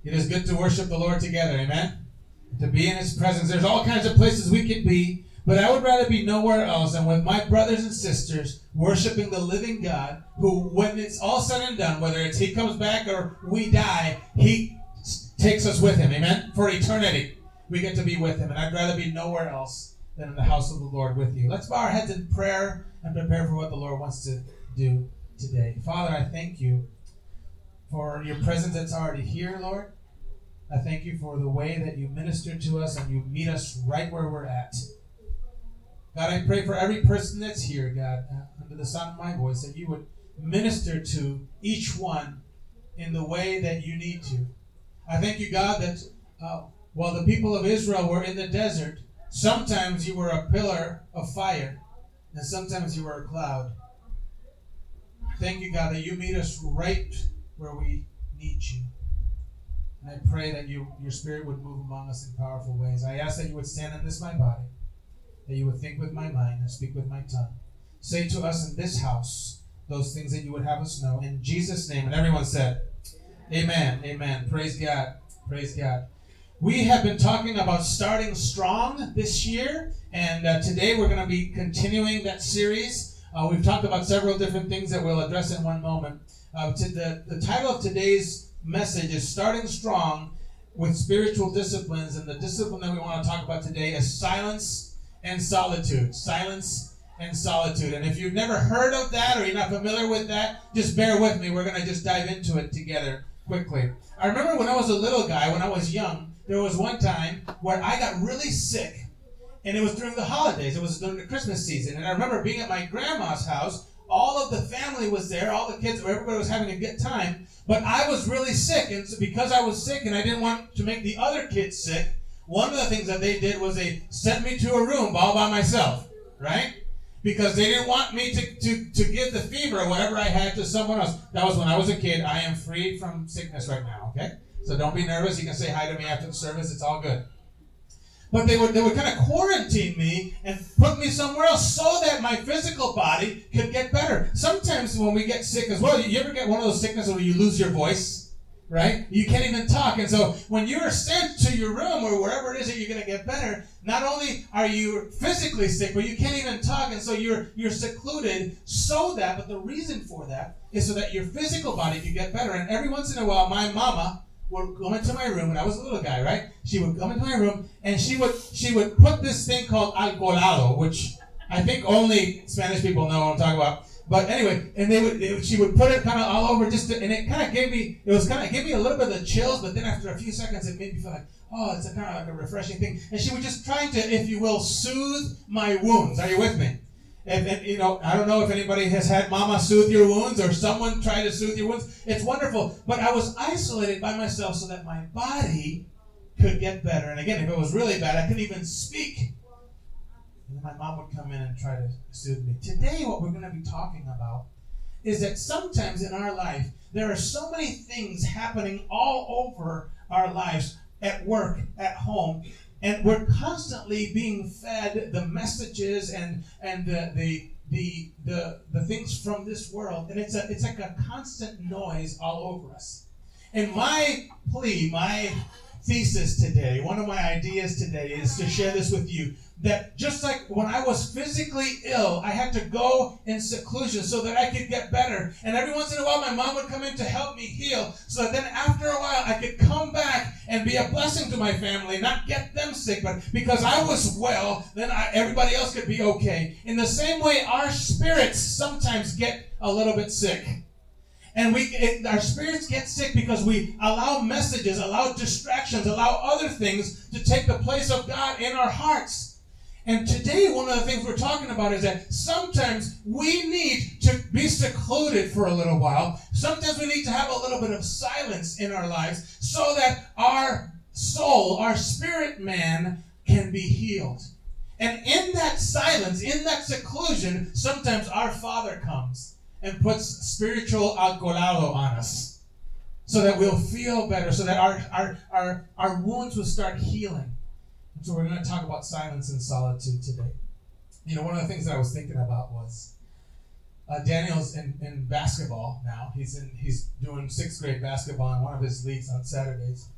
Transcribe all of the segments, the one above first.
It is good to worship the Lord together, amen? To be in His presence. There's all kinds of places we could be, but I would rather be nowhere else than with my brothers and sisters worshiping the living God, who, when it's all said and done, whether it's He comes back or we die, He takes us with Him, amen? For eternity, we get to be with Him, and I'd rather be nowhere else than in the house of the Lord with you. Let's bow our heads in prayer and prepare for what the Lord wants to do today. Father, I thank you for your presence that's already here, Lord. I thank you for the way that you minister to us and you meet us right where we're at. God, I pray for every person that's here, God, under the sound of my voice, that you would minister to each one in the way that you need to. I thank you, God, that while the people of Israel were in the desert, sometimes you were a pillar of fire, and sometimes you were a cloud. Thank you, God, that you meet us right where we need you. And I pray that your Spirit would move among us in powerful ways. I ask that you would stand in this my body, that you would think with my mind and speak with my tongue. Say to us in this house those things that you would have us know. In Jesus' name. And everyone said, amen, amen. Praise God, praise God. We have been talking about starting strong this year, and today we're going to be continuing that series. We've talked about several different things that we'll address in one moment. The title of today's message is Starting Strong with Spiritual Disciplines, and the discipline that we want to talk about today is silence and solitude. Silence and solitude. And if you've never heard of that or you're not familiar with that, just bear with me. We're going to just dive into it together quickly. I remember when I was a little guy, when I was young, there was one time where I got really sick. And it was during the holidays. It was during the Christmas season. And I remember being at my grandma's house. All of the family was there. All the kids, everybody was having a good time. But I was really sick. And so because I was sick and I didn't want to make the other kids sick, one of the things that they did was they sent me to a room all by myself. Right? Because they didn't want me to give the fever or whatever I had to someone else. That was when I was a kid. I am free from sickness right now. Okay? So don't be nervous. You can say hi to me after the service. It's all good. But they would kind of quarantine me and put me somewhere else so that my physical body could get better. Sometimes when we get sick as well, you ever get one of those sicknesses where you lose your voice, right? You can't even talk. And so when you're sent to your room or wherever it is that you're going to get better, not only are you physically sick, but you can't even talk. And so you're secluded but the reason for that is so that your physical body can get better. And every once in a while, my mama would come into my room, and I was a little guy, right? She would come into my room, and she would put this thing called alcoholado, which I think only Spanish people know what I'm talking about. But anyway, and she would put it kind of all over, and it kind of gave me a little bit of the chills. But then after a few seconds, it made me feel like, oh, it's kind of like a refreshing thing. And she was just trying to, if you will, soothe my wounds. Are you with me? And I don't know if anybody has had mama soothe your wounds or someone try to soothe your wounds. It's wonderful. But I was isolated by myself so that my body could get better. And again, if it was really bad, I couldn't even speak. And then my mom would come in and try to soothe me. Today, what we're going to be talking about is that sometimes in our life, there are so many things happening all over our lives, at work, at home, and we're constantly being fed the messages and the things from this world, and it's like a constant noise all over us. And my thesis today, one of my ideas today, is to share this with you. That just like when I was physically ill, I had to go in seclusion so that I could get better. And every once in a while, my mom would come in to help me heal. So that then after a while, I could come back and be a blessing to my family, not get them sick. But because I was well, then everybody else could be okay. In the same way, our spirits sometimes get a little bit sick. And our spirits get sick because we allow messages, allow distractions, allow other things to take the place of God in our hearts. And today, one of the things we're talking about is that sometimes we need to be secluded for a little while. Sometimes we need to have a little bit of silence in our lives so that our soul, our spirit man, can be healed. And in that silence, in that seclusion, sometimes our Father comes and puts spiritual alcoholado on us so that we'll feel better, so that our wounds will start healing. So we're going to talk about silence and solitude today. One of the things that I was thinking about was Daniel's in basketball now. He's doing 6th grade basketball in one of his leagues on Saturdays.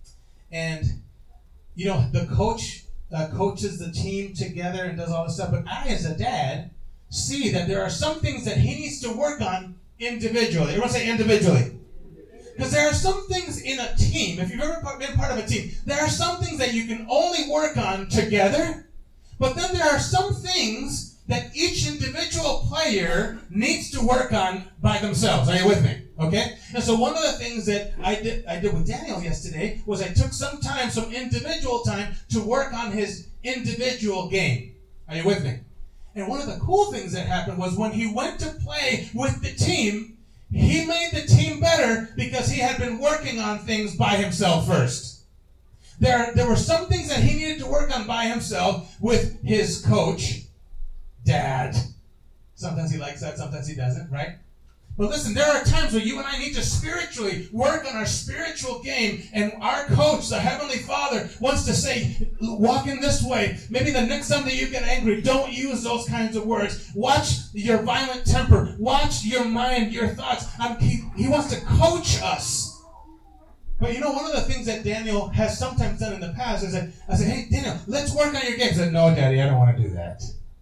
And, the coach coaches the team together and does all this stuff. But I, as a dad, see that there are some things that he needs to work on individually. Everyone say individually. Because there are some things in a team, if you've ever been part of a team, there are some things that you can only work on together. But then there are some things that each individual player needs to work on by themselves. Are you with me? Okay? And so one of the things that I did with Daniel yesterday was I took some individual time to work on his individual game. Are you with me? And one of the cool things that happened was when he went to play with the team, he made the team better because he had been working on things by himself first. There were some things that he needed to work on by himself with his coach, Dad. Sometimes he likes that, sometimes he doesn't, right? But listen, there are times where you and I need to spiritually work on our spiritual game, and our coach, the Heavenly Father, wants to say, walk in this way. Maybe the next time that you get angry, don't use those kinds of words. Watch your violent temper. Watch your mind, your thoughts. He wants to coach us. But one of the things that Daniel has sometimes done in the past is that I said, hey, Daniel, let's work on your game. He said, no, Daddy, I don't want to do that.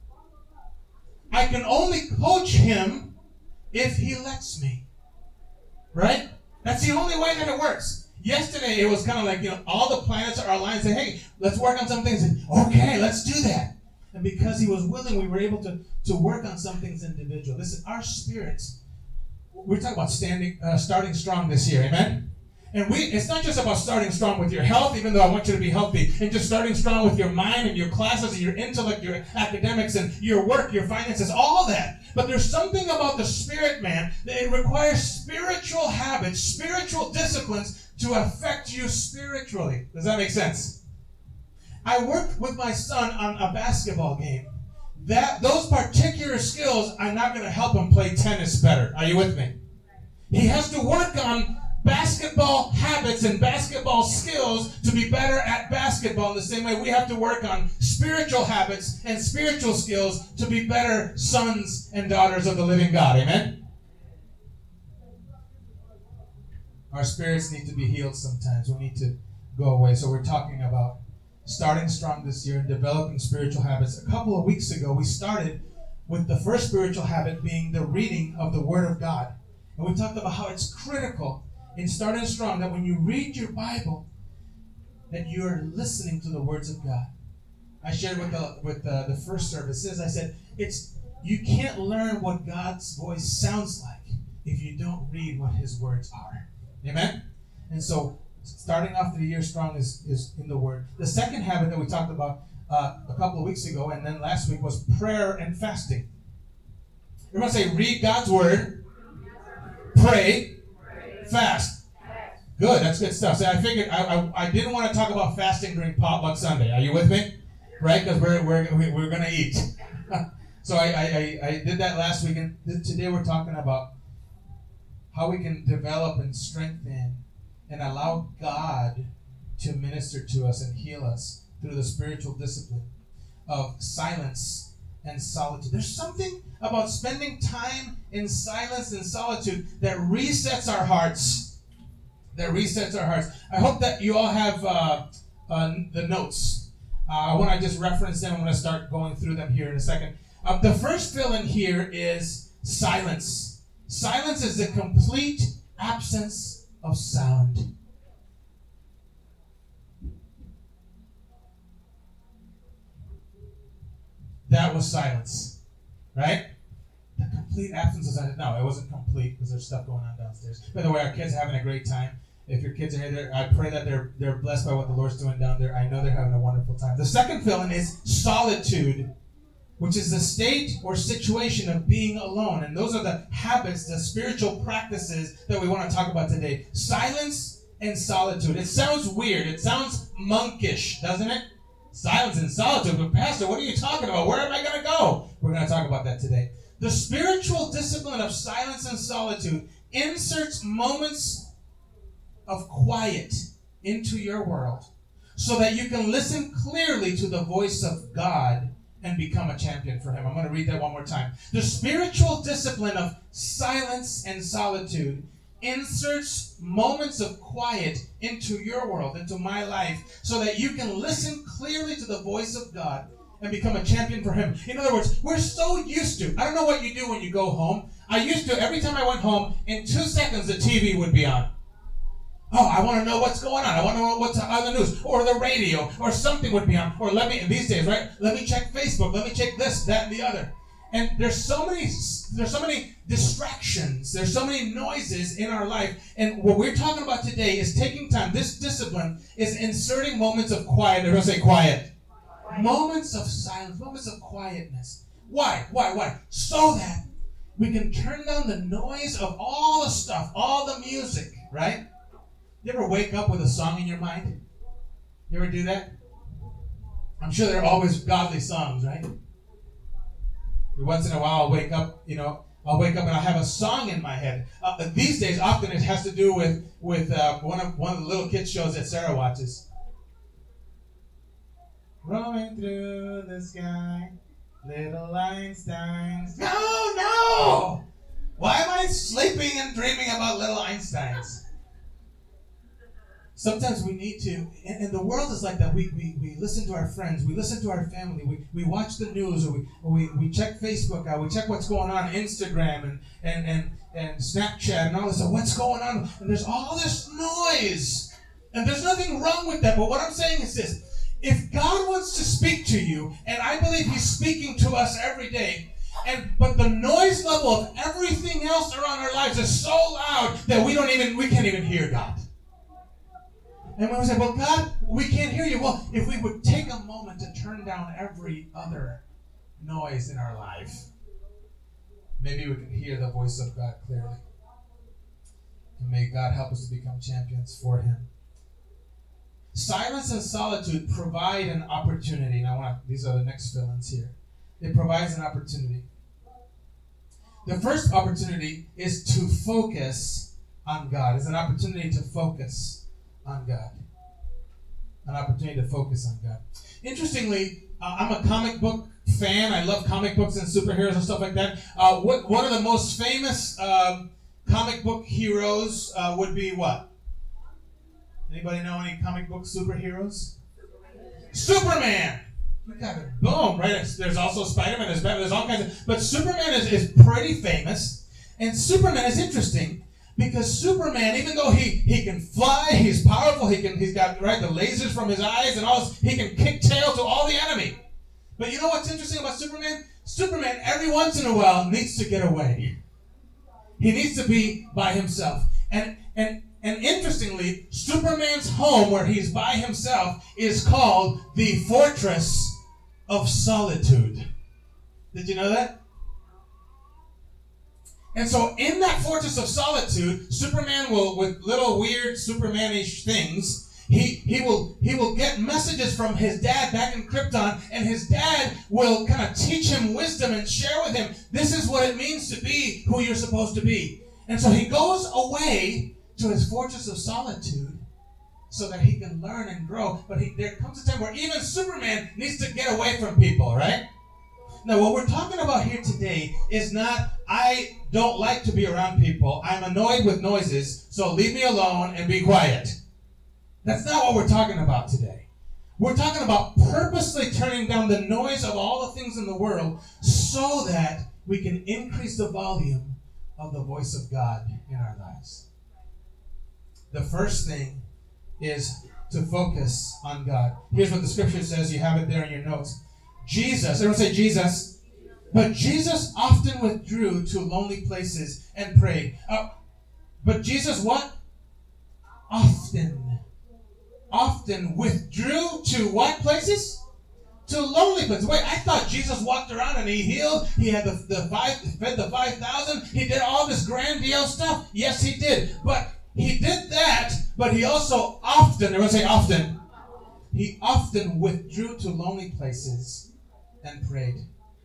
I can only coach him if he lets me. Right? That's the only way that it works. Yesterday, it was kind of like, all the planets are aligned and say, hey, let's work on some things. And, okay, let's do that. And because he was willing, we were able to work on some things individually. Listen, our spirits, we're talking about starting strong this year. Amen? And it's not just about starting strong with your health, even though I want you to be healthy, and just starting strong with your mind and your classes and your intellect, your academics and your work, your finances, all that. But there's something about the spirit, man, that it requires spiritual habits, spiritual disciplines to affect you spiritually. Does that make sense? I worked with my son on a basketball game. Those particular skills are not going to help him play tennis better. Are you with me? He has to work on basketball habits and basketball skills to be better at basketball. In the same way, we have to work on spiritual habits and spiritual skills to be better sons and daughters of the living God. Amen? Our spirits need to be healed sometimes. We need to go away. So we're talking about starting strong this year and developing spiritual habits. A couple of weeks ago, we started with the first spiritual habit being the reading of the Word of God. And we talked about how it's critical in starting strong, that when you read your Bible, that you're listening to the words of God. I shared with the first services, I said, you can't learn what God's voice sounds like if you don't read what His words are. Amen? And so, starting off the year strong is in the Word. The second habit that we talked about a couple of weeks ago, and then last week, was prayer and fasting. Everyone say, read God's Word, pray, fast. Good, that's good stuff. So I figured I didn't want to talk about fasting during Potluck Sunday. Are you with me? Right? Because we're going to eat. So I did that last week, and today we're talking about how we can develop and strengthen and allow God to minister to us and heal us through the spiritual discipline of silence and solitude. There's something about spending time in silence and solitude that resets our hearts. I hope that you all have the notes. I want to just reference them. I'm going to start going through them here in a second. The first fill-in here is silence. Silence is the complete absence of sound. That was silence, right? The complete absence of silence. No, it wasn't complete because there's stuff going on downstairs. By the way, our kids are having a great time. If your kids are here, I pray that they're blessed by what the Lord's doing down there. I know they're having a wonderful time. The second fill-in is solitude, which is the state or situation of being alone. And those are the habits, the spiritual practices that we want to talk about today. Silence and solitude. It sounds weird. It sounds monkish, doesn't it? Silence and solitude. But Pastor, what are you talking about? Where am I going to go? We're going to talk about that today. The spiritual discipline of silence and solitude inserts moments of quiet into your world so that you can listen clearly to the voice of God and become a champion for Him. I'm going to read that one more time. The spiritual discipline of silence and solitude inserts moments of quiet into your world, into my life, so that you can listen clearly to the voice of God and become a champion for Him. In other words, we're so used to, I don't know what you do when you go home. I used to, every time I went home, in 2 seconds the TV would be on. Oh, I want to know what's going on. I want to know what's on the news, or the radio, or something would be on. Or these days, right? Let me check Facebook. Let me check this, that, and the other. And there's so many distractions. There's so many noises in our life. And what we're talking about today is taking time. This discipline is inserting moments of quiet. Everyone say quiet. Moments of silence, moments of quietness. Why? So that we can turn down the noise of all the stuff, all the music, right? You ever wake up with a song in your mind? You ever do that? I'm sure they're always godly songs, right? Once in a while I'll wake up and I'll have a song in my head. These days, often it has to do with one of the little kids shows that Sarah watches. Rolling through the sky, little Einsteins. No! Why am I sleeping and dreaming about little Einsteins? Sometimes we need to, and the world is like that. We listen to our friends, we listen to our family, we watch the news, or we check Facebook out, we check what's going on Instagram and Snapchat and all this stuff. What's going on? And there's all this noise. And there's nothing wrong with that. But what I'm saying is this. If God wants to speak to you, and I believe He's speaking to us every day, but the noise level of everything else around our lives is so loud that we can't even hear God. And when we say, well, God, we can't hear you. Well, if we would take a moment to turn down every other noise in our life, maybe we could hear the voice of God clearly. And may God help us to become champions for Him. Silence and solitude provide an opportunity. Now, these are the next fill-ins here. It provides an opportunity. The first opportunity is to focus on God. It's an opportunity to focus on God. An opportunity to focus on God. Interestingly, I'm a comic book fan. I love comic books and superheroes and stuff like that. One of the most famous comic book heroes would be what? Anybody know any comic book superheroes? Superman! You got it. Boom, right? There's also Spider-Man, there's Batman, there's all kinds of... But Superman is pretty famous. And Superman is interesting because Superman, even though he can fly, he's powerful, he's got the lasers from his eyes and all this, he can kick tail to all the enemy. But you know what's interesting about Superman? Superman, every once in a while, needs to get away. He needs to be by himself. And interestingly, Superman's home, where he's by himself, is called the Fortress of Solitude. Did you know that? And so in that Fortress of Solitude, Superman will, with little weird Superman-ish things, he will get messages from his dad back in Krypton, and his dad will kind of teach him wisdom and share with him, this is what it means to be who you're supposed to be. And so he goes away to his Fortress of Solitude so that he can learn and grow. But there comes a time where even Superman needs to get away from people, right? Now, what we're talking about here today is not, I don't like to be around people. I'm annoyed with noises, so leave me alone and be quiet. That's not what we're talking about today. We're talking about purposely turning down the noise of all the things in the world so that we can increase the volume of the voice of God in our lives. The first thing is to focus on God. Here's what the scripture says. You have it there in your notes. Jesus, everyone say Jesus. But Jesus often withdrew to lonely places and prayed. But Jesus what? Often withdrew to what places? To lonely places. Wait, I thought Jesus walked around and he healed. He had fed the 5,000. He did all this grandiose stuff. Yes, he did. But he did that, but he also often, everyone say often. He often withdrew to lonely places and prayed.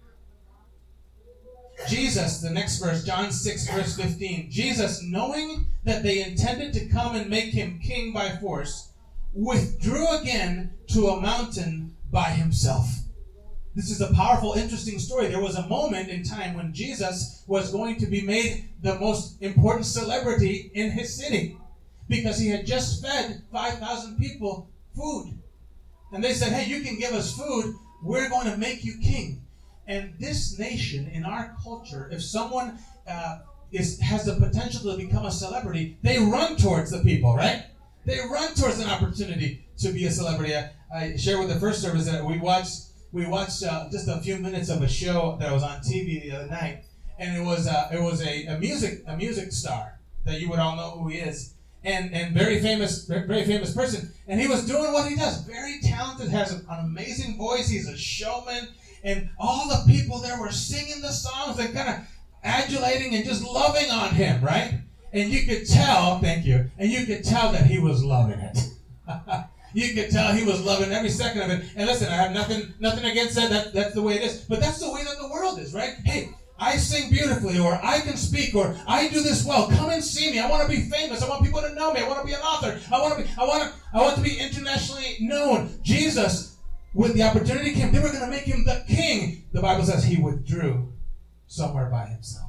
Jesus, the next verse, John 6, verse 15. Jesus, knowing that they intended to come and make him king by force, withdrew again to a mountain by himself. This is a powerful, interesting story. There was a moment in time when Jesus was going to be made the most important celebrity in his city because he had just fed 5,000 people food. And they said, hey, you can give us food. We're going to make you king. And this nation, in our culture, if someone has the potential to become a celebrity, they run towards the people, right? They run towards an opportunity to be a celebrity. I shared with the first service that we watched just a few minutes of a show that was on TV the other night, and it was a music star that you would all know who he is, and very famous person, and he was doing what he does, very talented, has an amazing voice, he's a showman, and all the people there were singing the songs and kind of adulating and just loving on him, right? And you could tell, thank you, and you could tell that he was loving it. You could tell he was loving every second of it. And listen, I have nothing against that. That's the way it is. But that's the way that the world is, right? Hey, I sing beautifully, or I can speak, or I do this well. Come and see me. I want to be famous. I want people to know me. I want to be an author. I want to be internationally known. Jesus, when the opportunity came, they were going to make him the king. The Bible says he withdrew somewhere by himself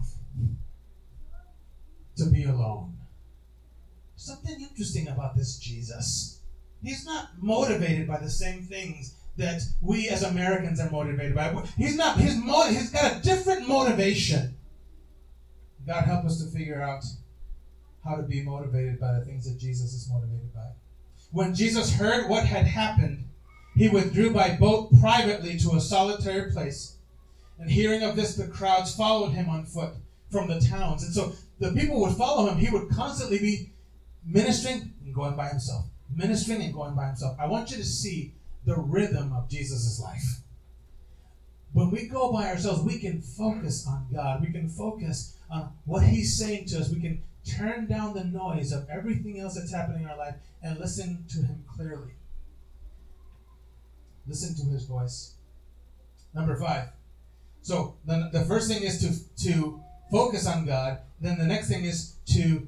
to be alone. Something interesting about this Jesus. He's not motivated by the same things that we as Americans are motivated by. He's got a different motivation. God help us to figure out how to be motivated by the things that Jesus is motivated by. When Jesus heard what had happened, he withdrew by boat privately to a solitary place. And hearing of this, the crowds followed him on foot from the towns. And so the people would follow him. He would constantly be ministering and going by himself. Ministering and going by himself. I want you to see the rhythm of Jesus' life. When we go by ourselves, we can focus on God. We can focus on what he's saying to us. We can turn down the noise of everything else that's happening in our life and listen to him clearly. Listen to his voice. Number 5. So the first thing is to focus on God. Then the next thing is to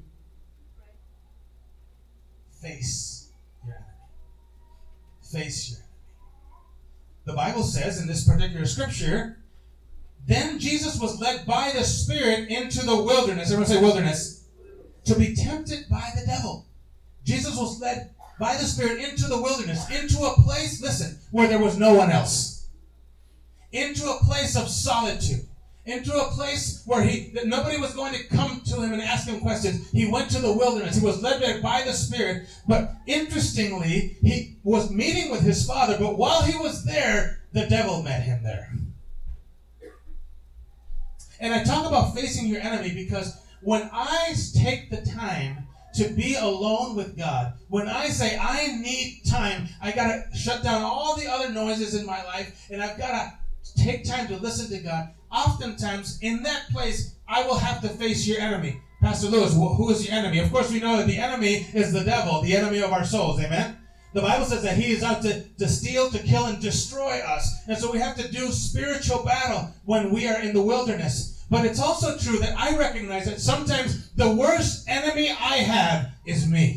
face your enemy. Face your enemy. The Bible says in this particular scripture, then Jesus was led by the Spirit into the wilderness. Everyone say wilderness. To be tempted by the devil. Jesus was led by the Spirit into the wilderness, into a place, listen, where there was no one else. Into a place of solitude. Into a place where nobody was going to come to him and ask him questions. He went to the wilderness. He was led there by the Spirit. But interestingly, he was meeting with his Father. But while he was there, the devil met him there. And I talk about facing your enemy because when I take the time to be alone with God, when I say I need time, I got to shut down all the other noises in my life, and I've got to take time to listen to God. Oftentimes, in that place, I will have to face your enemy. Pastor Lewis, who is your enemy? Of course, we know that the enemy is the devil, the enemy of our souls. Amen? The Bible says that he is out to steal, to kill, and destroy us. And so we have to do spiritual battle when we are in the wilderness. But it's also true that I recognize that sometimes the worst enemy I have is me.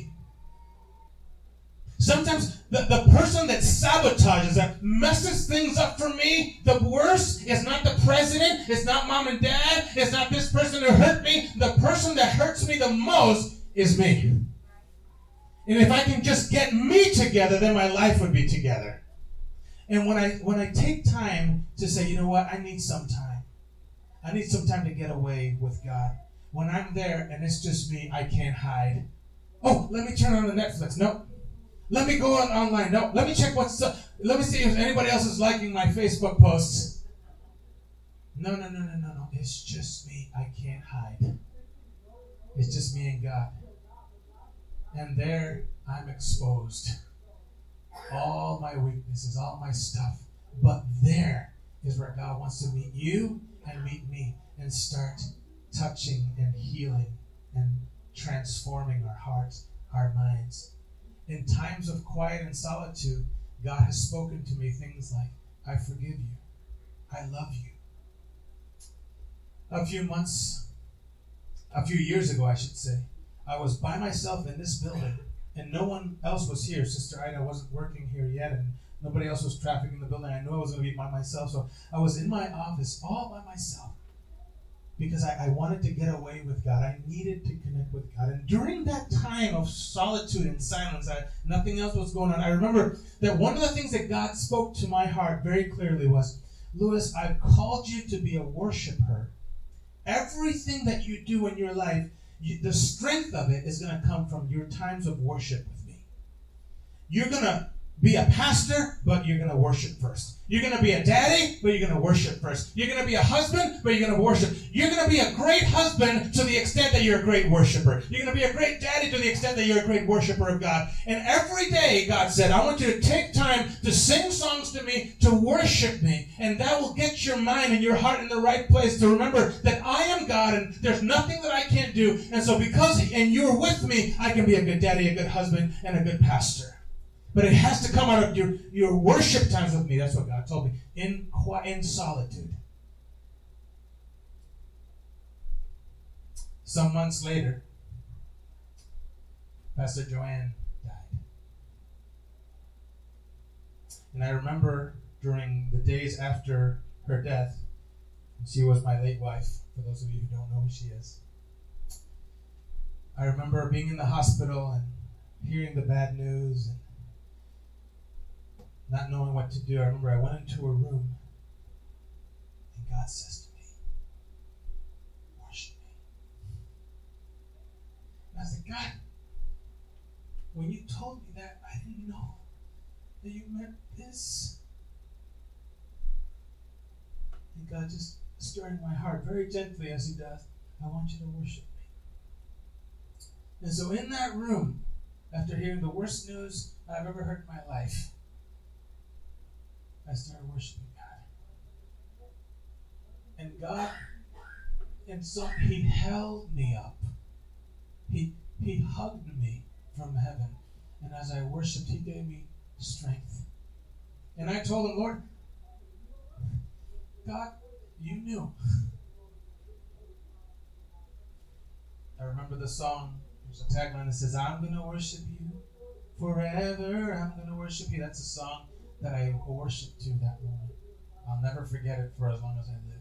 Sometimes the person that sabotages, that messes things up for me, the worst is not the president, it's not mom and dad, it's not this person who hurt me. The person that hurts me the most is me. And if I can just get me together, then my life would be together. And when I take time to say, you know what, I need some time. I need some time to get away with God. When I'm there and it's just me, I can't hide. Oh, let me turn on the Netflix. No. Let me go online. No. Let me check let me see if anybody else is liking my Facebook posts. No. It's just me. I can't hide. It's just me and God. And there I'm exposed. All my weaknesses, all my stuff. But there is where God wants to meet you and meet me and start touching and healing and transforming our hearts, our minds. In times of quiet and solitude, God has spoken to me things like, I forgive you. I love you. A few years ago, I should say, I was by myself in this building, and no one else was here. Sister Ida wasn't working here yet, and Nobody else was trafficking the building. I knew I was going to be by myself. So I was in my office all by myself because I wanted to get away with God. I needed to connect with God. And during that time of solitude and silence, nothing else was going on. I remember that one of the things that God spoke to my heart very clearly was, Lewis, I've called you to be a worshiper. Everything that you do in your life, the strength of it is going to come from your times of worship with me. You're going to be a pastor, but you're going to worship first. You're going to be a daddy, but you're going to worship first. You're going to be a husband, but you're going to worship. You're going to be a great husband to the extent that you're a great worshiper. You're going to be a great daddy to the extent that you're a great worshiper of God. And every day, God said, I want you to take time to sing songs to me, to worship me. And that will get your mind and your heart in the right place to remember that I am God and there's nothing that I can't do. And so and you're with me, I can be a good daddy, a good husband, and a good pastor. But it has to come out of your worship times with me. That's what God told me. In solitude. Some months later, Pastor Joanne died. And I remember during the days after her death, she was my late wife, for those of you who don't know who she is. I remember being in the hospital and hearing the bad news and not knowing what to do. I remember I went into a room and God says to me, worship me. And I said, God, when you told me that, I didn't know that you meant this. And God just stirring my heart very gently as he does, I want you to worship me. And so in that room, after hearing the worst news I've ever heard in my life, I started worshiping God. And God, and so he held me up. He hugged me from heaven. And as I worshiped, he gave me strength. And I told him, Lord, God, you knew. I remember the song. There's a tagline that says, I'm going to worship you forever. I'm going to worship you. That's a song that I worship to that moment. I'll never forget it for as long as I live.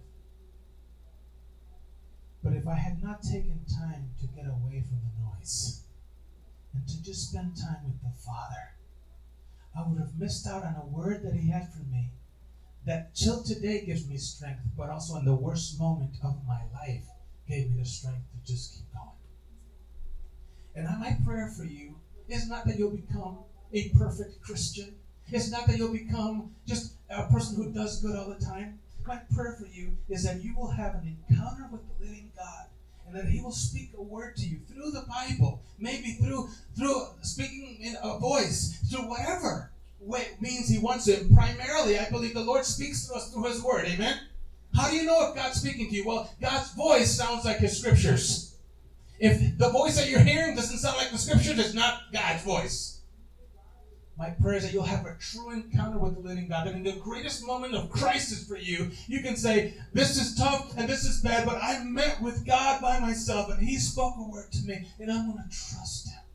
But if I had not taken time to get away from the noise and to just spend time with the Father, I would have missed out on a word that he had for me that till today gives me strength, but also in the worst moment of my life gave me the strength to just keep going. And my prayer for you is not that you'll become a perfect Christian. It's not that you'll become just a person who does good all the time. My prayer for you is that you will have an encounter with the living God and that he will speak a word to you through the Bible, maybe through speaking in a voice, through whatever means he wants to. And primarily, I believe the Lord speaks to us through his word. Amen? How do you know if God's speaking to you? Well, God's voice sounds like his scriptures. If the voice that you're hearing doesn't sound like the scriptures, it's not God's voice. My prayer is that you'll have a true encounter with the living God. That in the greatest moment of crisis for you, you can say, this is tough and this is bad, but I met with God by myself and he spoke a word to me and I'm going to trust him.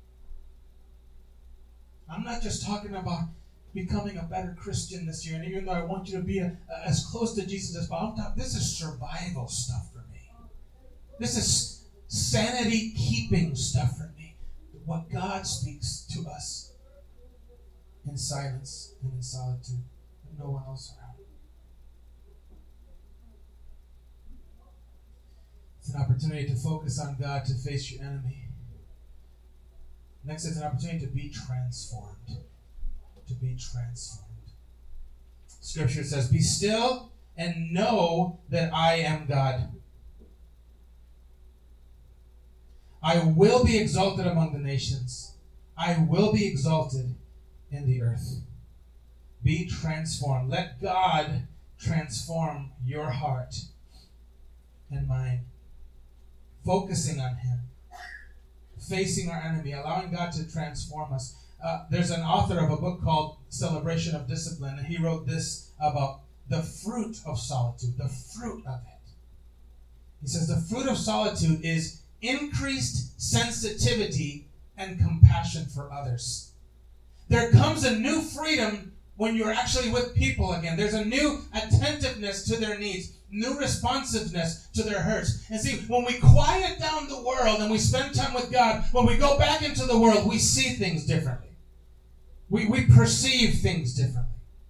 I'm not just talking about becoming a better Christian this year, and even though I want you to be as close to Jesus as possible, this is survival stuff for me. This is sanity-keeping stuff for me. What God speaks to us in silence and in solitude, with no one else around. It's an opportunity to focus on God, to face your enemy. Next, it's an opportunity to be transformed. To be transformed. Scripture says, be still and know that I am God. I will be exalted among the nations. I will be exalted in the earth. Be transformed. Let God transform your heart and mind. Focusing on him. Facing our enemy. Allowing God to transform us. There's an author of a book called Celebration of Discipline, and he wrote this about the fruit of solitude. The fruit of it. He says the fruit of solitude is increased sensitivity and compassion for others. There comes a new freedom when you're actually with people again. There's a new attentiveness to their needs, new responsiveness to their hurts. And see, when we quiet down the world and we spend time with God, when we go back into the world, we see things differently. We perceive things differently.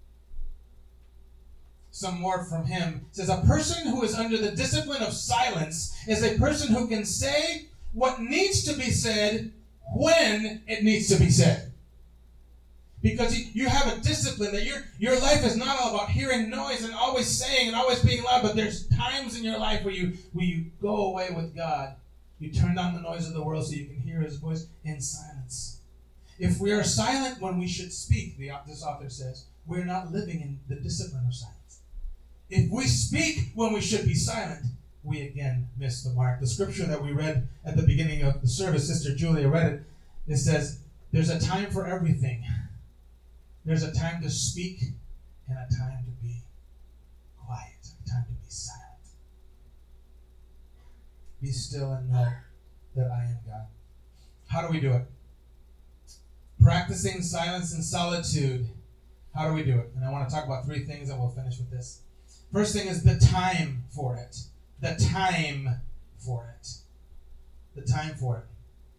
Some more from him. It says, a person who is under the discipline of silence is a person who can say what needs to be said when it needs to be said. Because you have a discipline that your life is not all about hearing noise and always saying and always being loud, but there's times in your life where you go away with God. You turn down the noise of the world so you can hear his voice in silence. If we are silent when we should speak, this author says, we're not living in the discipline of silence. If we speak when we should be silent, we again miss the mark. The scripture that we read at the beginning of the service, Sister Julia read it. It says, there's a time for everything. There's a time to speak and a time to be quiet, a time to be silent. Be still and know that I am God. How do we do it? Practicing silence and solitude. How do we do it? And I want to talk about 3 things and we'll finish with this. First thing is the time for it. The time for it. The time for it.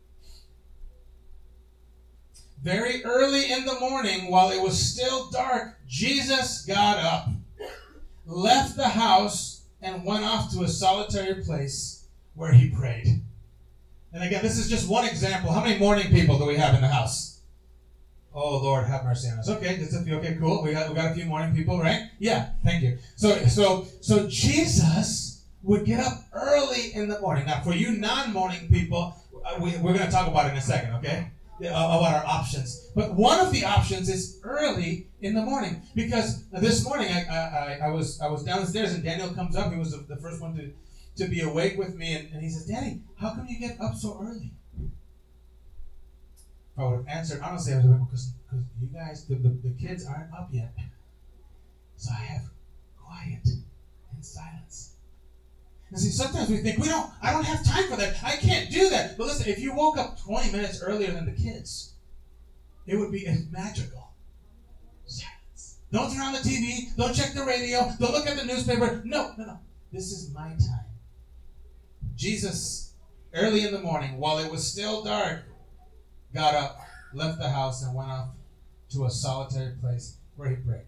Very early in the morning, while it was still dark, Jesus got up, left the house, and went off to a solitary place where he prayed. And again, this is just one example. How many morning people do we have in the house? Oh, Lord, have mercy on us. Okay, just a few. Okay, cool. We got a few morning people, right? Yeah, thank you. So Jesus would get up early in the morning. Now, for you non-morning people, we're going to talk about it in a second, okay? About our options. But one of the options is early in the morning. Because this morning, I was downstairs and Daniel comes up. He was the first one to be awake with me. And he says, Daddy, how come you get up so early? I would have answered, honestly, I was like, because you guys, the kids aren't up yet. So I have quiet and silence. And see, sometimes we think, I don't have time for that. I can't do that. But listen, if you woke up 20 minutes earlier than the kids, it would be magical. Silence. Don't turn on the TV. Don't check the radio. Don't look at the newspaper. No. This is my time. Jesus, early in the morning, while it was still dark, got up, left the house, and went off to a solitary place where he prayed.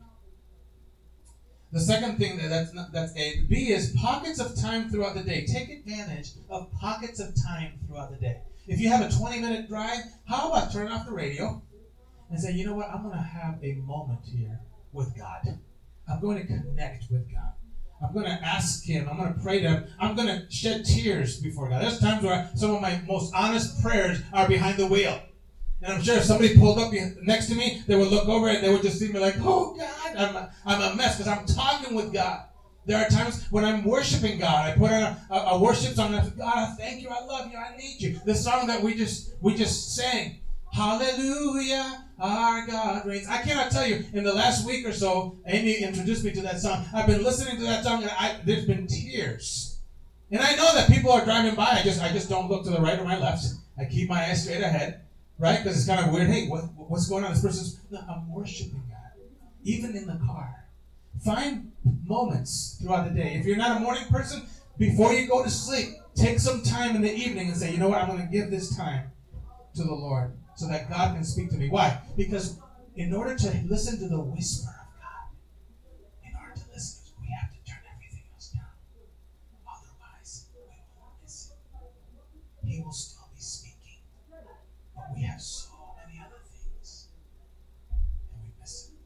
The second thing that's A. B is pockets of time throughout the day. Take advantage of pockets of time throughout the day. If you have a 20-minute drive, how about turn off the radio and say, you know what, I'm going to have a moment here with God. I'm going to connect with God. I'm going to ask him. I'm going to pray to him. I'm going to shed tears before God. There's times where some of my most honest prayers are behind the wheel. And I'm sure if somebody pulled up next to me, they would look over and they would just see me like, oh, God, I'm a mess because I'm talking with God. There are times when I'm worshiping God. I put on a worship song and I say, God, I thank you, I love you, I need you. The song that we just sang, Hallelujah, our God reigns. I cannot tell you, in the last week or so, Amy introduced me to that song. I've been listening to that song and there's been tears. And I know that people are driving by. I just don't look to the right or my left. I keep my eyes straight ahead. Right? Because it's kind of weird. Hey, what's going on? This person's... No, I'm worshiping God. Even in the car. Find moments throughout the day. If you're not a morning person, before you go to sleep, take some time in the evening and say, you know what? I'm going to give this time to the Lord so that God can speak to me. Why? Because in order to listen to the whisper of God, in order to listen, we have to turn everything else down. Otherwise, we will miss it. He will still be speaking. But we have so many other things, and we miss it.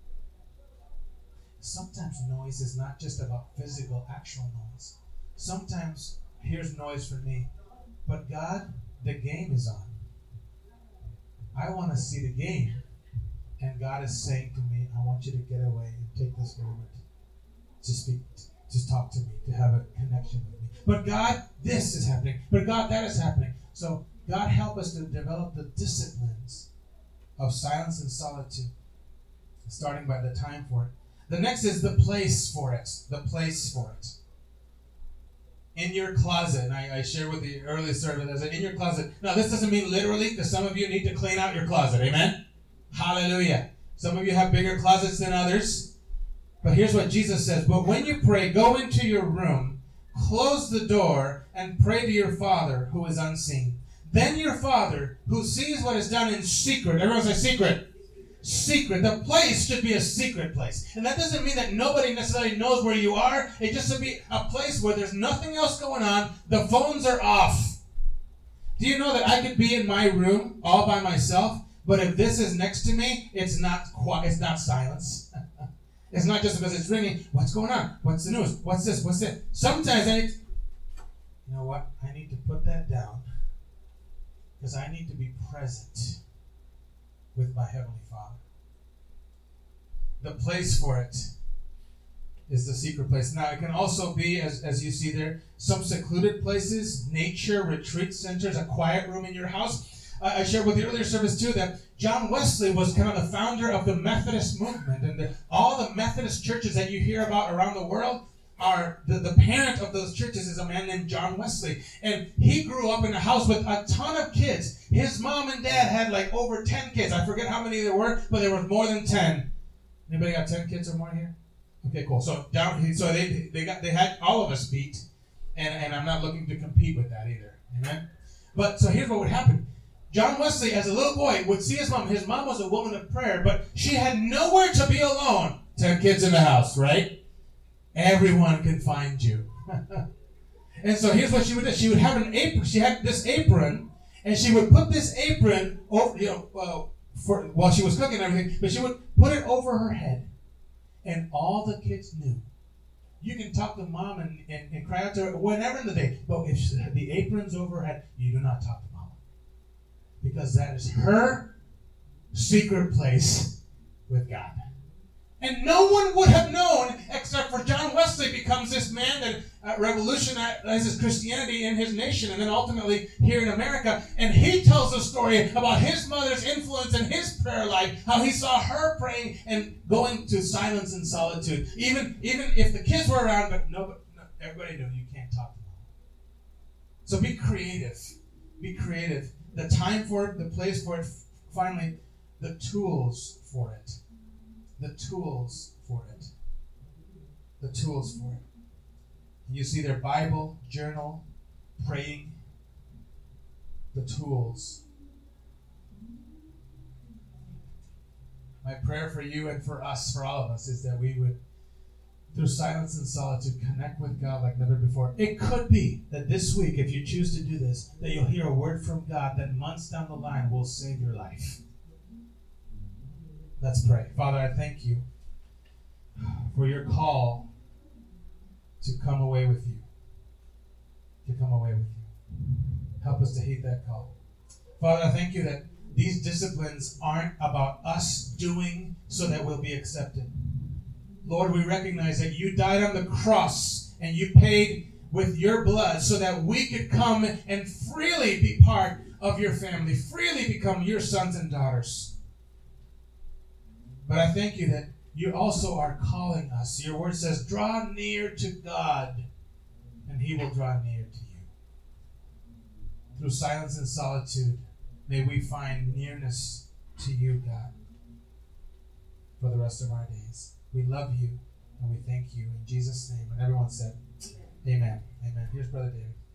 Sometimes noise is not just about physical, actual noise. Sometimes, here's noise for me, but God, the game is on. I want to see the game, and God is saying to me, I want you to get away and take this moment to speak, to talk to me, to have a connection with me. But God, this is happening. But God, that is happening. So, God help us to develop the disciplines of silence and solitude, starting by the time for it. The next is the place for it. The place for it. In your closet, and I shared with the early service, I said, in your closet. Now, this doesn't mean literally, because some of you need to clean out your closet. Amen? Hallelujah. Some of you have bigger closets than others. But here's what Jesus says. But when you pray, go into your room, close the door, and pray to your Father who is unseen. Then your Father, who sees what is done in secret. Everyone say secret. Secret. The place should be a secret place. And that doesn't mean that nobody necessarily knows where you are. It just should be a place where there's nothing else going on. The phones are off. Do you know that I could be in my room all by myself, but if this is next to me, it's not silence. It's not just because it's ringing. What's going on? What's the news? What's this? What's it? Sometimes you know what? I need to put that down because I need to be present with my Heavenly Father. The place for it is the secret place. Now, it can also be, as you see there, some secluded places, nature, retreat centers, a quiet room in your house. I shared with the earlier service, too, that John Wesley was kind of the founder of the Methodist movement. And all the Methodist churches that you hear about around the world are, the parent of those churches is a man named John Wesley. And he grew up in a house with a ton of kids. His mom and dad had like over 10 kids. I forget how many there were, but there were more than 10. Anybody got 10 kids or more here? Okay, cool. So they had all of us beat, and I'm not looking to compete with that either. Amen? But so here's what would happen. John Wesley, as a little boy, would see his mom. His mom was a woman of prayer, but she had nowhere to be alone. 10 kids in the house, right? Everyone can find you. And so here's what she would do. She would have an apron. She had this apron, and she would put this apron over, while she was cooking and everything, but she would put it over her head. And all the kids knew. You can talk to mom and cry out to her whenever in the day. But if the apron's over her head, you do not talk to mama. Because that is her secret place with God. And no one would have known except for John Wesley becomes this man that revolutionizes Christianity in his nation and then ultimately here in America. And he tells a story about his mother's influence in his prayer life, how he saw her praying and going to silence and solitude. Even if the kids were around, but everybody knew you can't talk to them. So be creative. Be creative. The time for it, the place for it, finally, the tools for it. The tools for it. The tools for it. You see their Bible, journal, praying. The tools. My prayer for you and for us, for all of us, is that we would, through silence and solitude, connect with God like never before. It could be that this week, if you choose to do this, that you'll hear a word from God that months down the line will save your life. Let's pray. Father, I thank you for your call to come away with you. To come away with you. Help us to heed that call. Father, I thank you that these disciplines aren't about us doing so that we'll be accepted. Lord, we recognize that you died on the cross and you paid with your blood so that we could come and freely be part of your family, freely become your sons and daughters. But I thank you that you also are calling us. Your word says, draw near to God, and he will draw near to you. Through silence and solitude, may we find nearness to you, God, for the rest of our days. We love you, and we thank you. In Jesus' name. And everyone said, amen. Amen. Here's Brother David.